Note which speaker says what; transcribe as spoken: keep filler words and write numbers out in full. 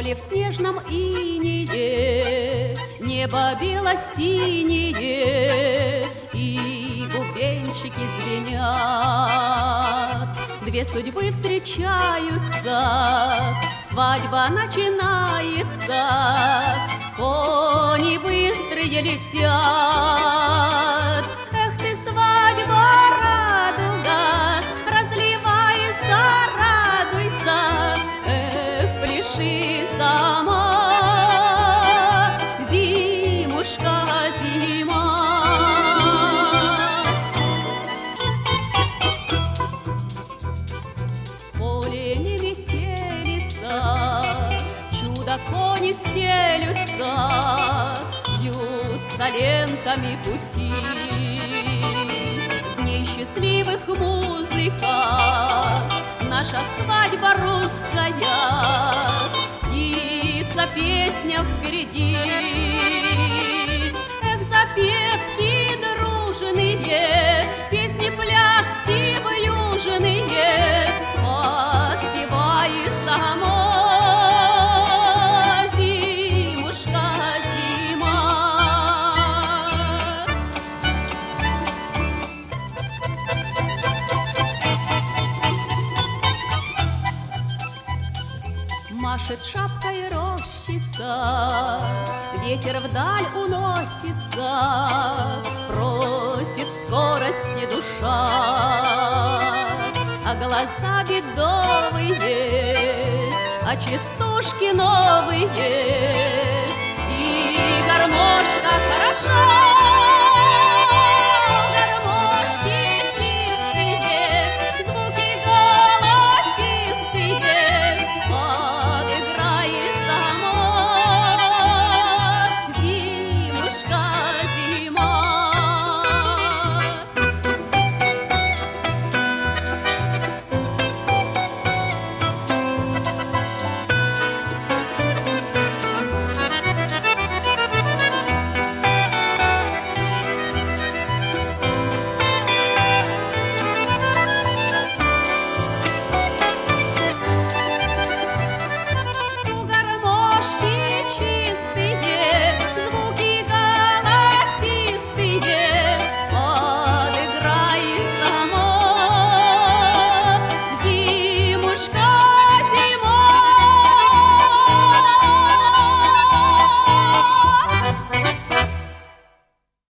Speaker 1: поле в снежном инее, небо бело-синее, и бубенчики звенят. Две судьбы встречаются, свадьба начинается, кони быстрые летят. Эх ты, свадьба, радуга, разливайся, радуйся, эх, пляши сама, зимушка, зима. Поле не метелится, чудо кони стелются, вьются лентами пути. Дней счастливых музыка, наша свадьба русская, птица песня впереди. Эх, запевки дружные, песни, пляски вьюжные, отпевай сама, зимушка, зима. Машет шапкой рощица, ветер вдаль уносится, просит скорости душа, а глаза бедовые, а частушки новые, и гармошка хороша.